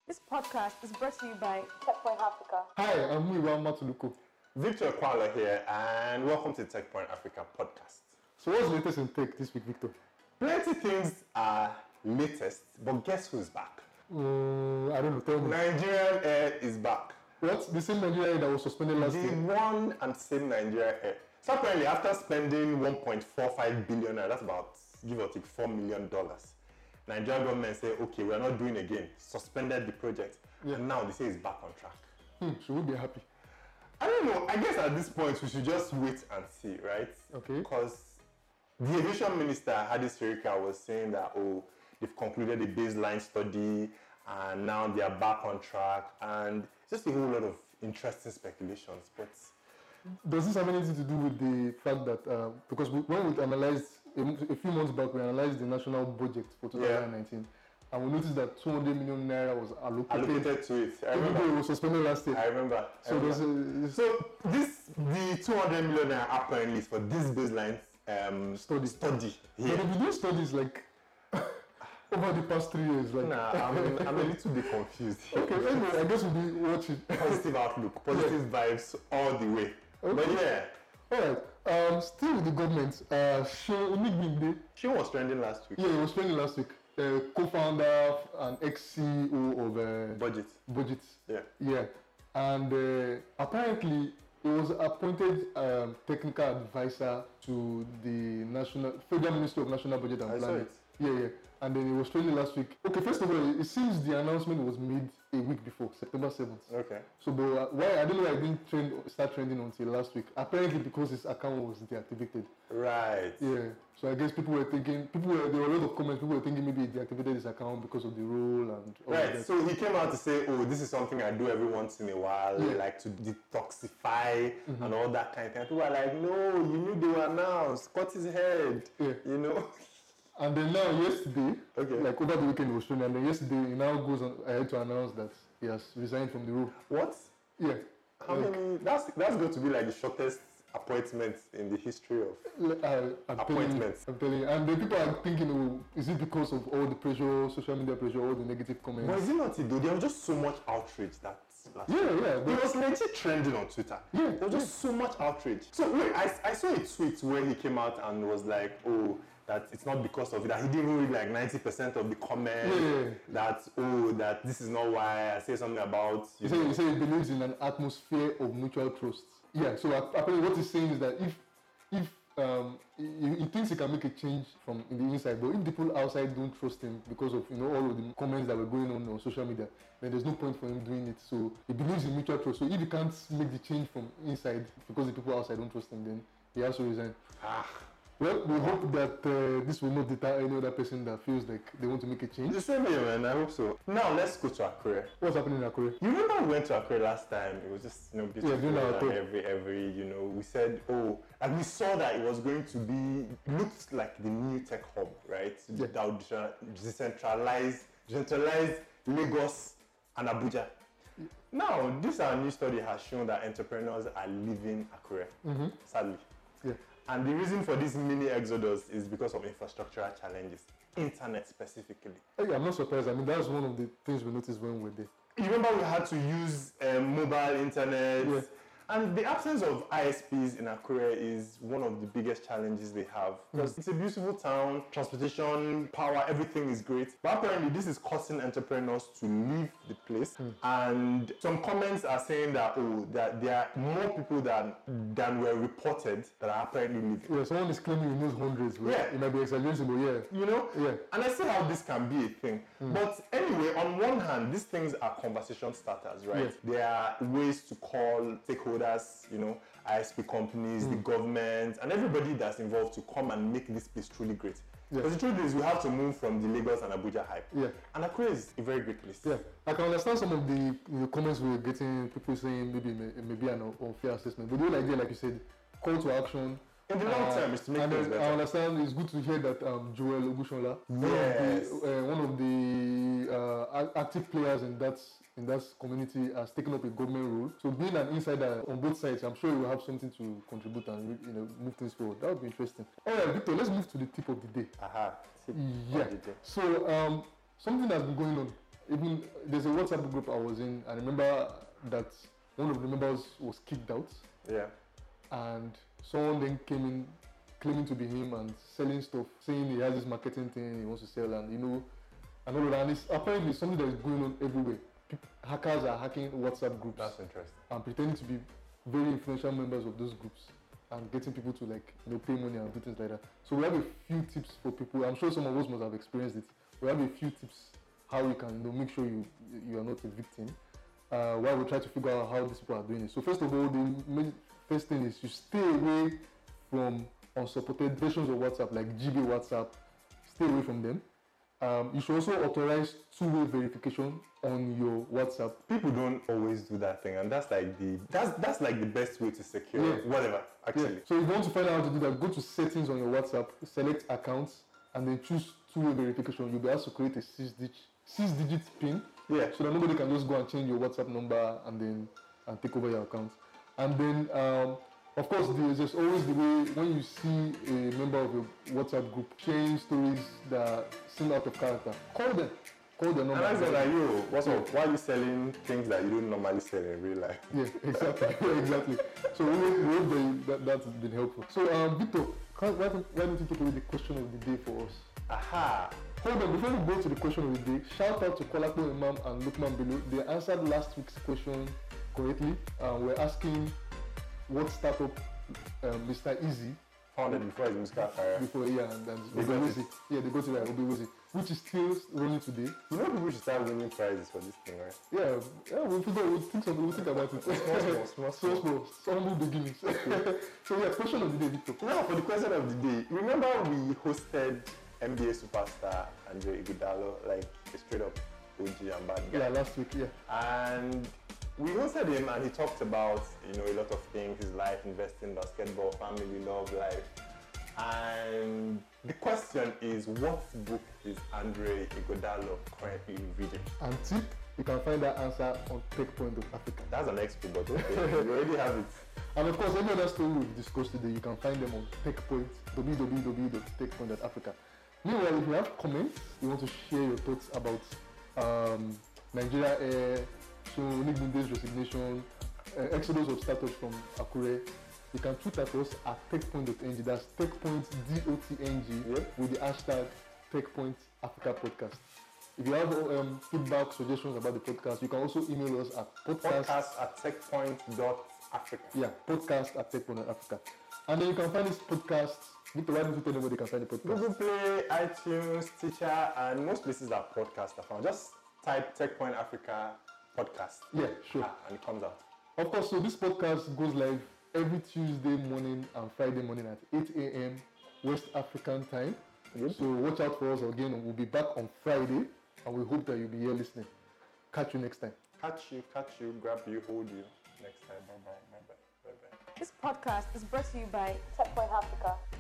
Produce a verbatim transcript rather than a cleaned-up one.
This podcast is brought to you by TechPoint Africa. Hi, I'm Muiwa Matuluko. Victor Kwala here, and welcome to the TechPoint Africa podcast. So what's the latest in tech this week, Victor? Plenty things are latest, but guess who's back? Uh, I don't know, tell me. Nigerian Air is back. What? The same Nigerian Air that was suspended last The year? one and same Nigerian Air. So apparently after spending one point four five billion, that's about, give or take, four million dollars, Nigerian government say, okay, we're not doing again, suspended the project, Yeah. and now they say it's back on track. Hmm, should we be happy? I don't know, I guess at this point we should just wait and see, right? Okay. Because the aviation minister, Hadi Sirika, was saying that, oh, they've concluded a baseline study and now they are back on track, and it's just a whole lot of interesting speculations. But Does this have anything to do with the fact that, uh, because we, when we analyzed, a, a few months back, we analyzed the national budget for twenty nineteen, yeah. and we noticed that two hundred million naira was allocated, allocated to it. I even remember. though it was suspended last year. I remember. I So, remember. there's a, So this, the two hundred million naira apparently is for this baseline um, Study. study but here. if you do studies like over the past three years, like Nah, I'm, I'm a little bit confused. okay, anyway, I guess we'll be watching. Positive outlook, positive vibes all the way. Okay. But yeah, All right. Um, still with the government, uh, Seun Onigbinde, she was trending last week. yeah, he was training last week. Uh, co-founder and ex-C E O of uh, Budget. Budget. Yeah. Yeah, and uh, apparently he was appointed um, technical advisor to the national Federal Ministry of National Budget and I saw Planning. it. Yeah, yeah. And then he was training last week. Okay, first of all, it seems the announcement was made a week before, September seventh. Okay. So, but uh, why I don't know why I didn't trend, start trending until last week. Apparently, because his account was deactivated. Right. Yeah. So I guess people were thinking, people were, there were a lot of comments. People were thinking maybe he deactivated his account because of the rule and all Right. that. So he came out to say, "Oh, this is something I do every once in a while, Yeah. like to detoxify Mhm. and all that kind of thing." People are like, "No, you knew they were announced. Cut his head." Yeah. You know. And then now yesterday, Okay. like over the weekend he was training, and then yesterday he now goes on ahead to announce that he has resigned from the role. What? Yeah. How Like, many? That's that's going to be like the shortest appointment in the history of. Like, uh, I'm telling you, Appointments. I'm telling you. And then people are thinking, oh, is it because of all the pressure, social media pressure, all the negative comments? But is it not it though? There was just so much outrage that. Last Yeah, week. yeah. It But, was legit trending on Twitter. Yeah, There was just so much outrage. So wait, I, I saw a tweet where he came out and was like, oh, that it's not because of it, that he didn't read like ninety percent of the comments, Yeah. that, oh, that this is not why I say something about, he you said, know. he said he believes in an atmosphere of mutual trust. Yeah, so ap- apparently what he's saying is that if if um, he, he thinks he can make a change from in the inside, but if the people outside don't trust him because of you know all of the comments that were going on on social media, then there's no point for him doing it. So he believes in mutual trust. So if he can't make the change from inside because the people outside don't trust him, then he has to resign. Ah, Well, we hope that uh, this will not deter any other person that feels like they want to make a change. the same here, man, I hope so. Now let's go to Akure. What's happening in Akure? You remember we went to Akure last time? It was just, you know, beautiful. doing our and tour. every, every, you know, we said, oh, and we saw that it was going to be, looked like the new tech hub, right? Yeah. That would decentralize, decentralize Lagos and Abuja. Now, this our new study has shown that entrepreneurs are leaving Akure, Mm-hmm. sadly. Yeah. And the reason for this mini exodus is because of infrastructural challenges, internet specifically. Hey, I'm not surprised. I mean, that's one of the things we noticed when we were there. You remember we had to use um, mobile internet, Yeah. and the absence of I S Ps in Akure is one of the biggest challenges they have. Because it's a beautiful town, transportation, power, everything is great. But apparently this is causing entrepreneurs to leave the place. And some comments are saying that, oh, that there are more people than, than were reported that are apparently leaving. Yeah, someone is claiming he knows hundreds. Well, Yeah. It might be exaggerating, but yeah. You know? Yeah. And I see how this can be a thing. But anyway, on one hand, these things are conversation starters, right? Yes. There are ways to call stakeholders, you know, I S P companies, the government, and everybody that's involved to come and make this place truly great. Yeah. Because the truth is, we have to move from the Lagos and Abuja hype. Yeah. And Akure is a very great place. Yeah, I can understand some of the you know, comments we were getting, people saying maybe maybe an unfair assessment. But the whole idea, like you said, call to action. In the long uh, term, is to make and things then I better. understand it's good to hear that um, Joel Ogushola, Yes. one of the, uh, one of the uh, ac- active players in that in that community, has taken up a government role. So being an insider on both sides, I'm sure you will have something to contribute and you know move things forward. That would be interesting. All right, Victor, let's move to the tip of the day. Aha. Tip Yeah. of the day. So um, something has been going on even there's a WhatsApp group I was in. I remember that one of the members was kicked out, Yeah. and someone then came in claiming to be him and selling stuff, saying he has this marketing thing he wants to sell, and you know, and all of that. And it's apparently something that is going on everywhere. People, hackers are hacking WhatsApp groups. That's interesting. And pretending to be very influential members of those groups and getting people to like you know pay money and do things like that. So we have a few tips for people. I'm sure some of us must have experienced it. We have a few tips how you can you know, make sure you you are not a victim. Uh, while we try to figure out how these people are doing it. So first of all, the main, first thing is you stay away from unsupported versions of WhatsApp like G B WhatsApp. Stay away from them. Um, you should also authorize two-way verification on your WhatsApp. People don't always do that thing, and that's like the that's that's like the best way to secure Yeah. whatever. Actually, Yeah. So if you want to find out how to do that, go to settings on your WhatsApp, select accounts, and then choose two-way verification. You'll be asked to create a six-digit six-digit PIN, yeah. so that nobody can just go and change your WhatsApp number and then and take over your account. And then, um, of course, there's just always the way when you see a member of your WhatsApp group sharing stories that seem out of character, call them. Call their And number. I said like, yo, what's up? Why are you selling things that you don't normally sell in real life? Yeah, exactly. Yeah, exactly. So we hope, we hope that, that that's been helpful. So, um, Victor, can, why, don't, why don't you take away the question of the day for us? Aha. Hold on, before we go to the question of the day, shout out to Kolakbo Imam and Lukman Bello. They answered last week's question correctly. Uh, we're asking what startup um, Mister Easy Founded before his musical career. before, yeah, and, and They got Obiwusi. Yeah, they got it right, Obiwusi, which is still running today. You know people should start winning prizes for this thing, right? Yeah, yeah, we'll figure, we'll think, something, we'll think about it. Small, small, small, Small, small, humble beginnings. So yeah, question of the day, Victor. Now for the question of the day, remember we hosted N B A superstar Andre Iguodala, like a straight up O G and bad guy. Yeah, last week, yeah. And we hosted him and he talked about, you know, a lot of things, his life, investing, basketball, family, love, life. And the question is, what book is Andre Iguodala currently reading? And tip, you can find that answer on Tech Point of Africa. That's an expo, but okay, we already have it. And of course, any other story we've discussed today, you can find them on TechPoint, w w w dot tech point dot africa. Meanwhile, if you have comments, you want to share your thoughts about um, Nigeria Air, so Nick resignation, uh, exodus of startups from Akure, you can tweet at us at techpoint dot n g. That's techpoint D O T N G Yeah. with the hashtag TechPoint Africa Podcast. If you have um, feedback, suggestions about the podcast, you can also email us at podcast, Podcast at techpoint dot africa. yeah, podcast at techpoint dot africa. And then you can find this podcast. Victor, why don't you tell them where they can find the podcast? Google Play, iTunes, Stitcher, and most places that podcasts are found. Just type TechPoint Africa podcast. Yeah, sure. Ah, and it comes out. Of course, so this podcast goes live every Tuesday morning and Friday morning at eight a m West African time. Good. So watch out for us again. We'll be back on Friday, and we hope that you'll be here listening. Catch you next time. Catch you, catch you, grab you, hold you. Next time. Bye bye. Bye bye. Bye bye. This podcast is brought to you by Tech Point Africa.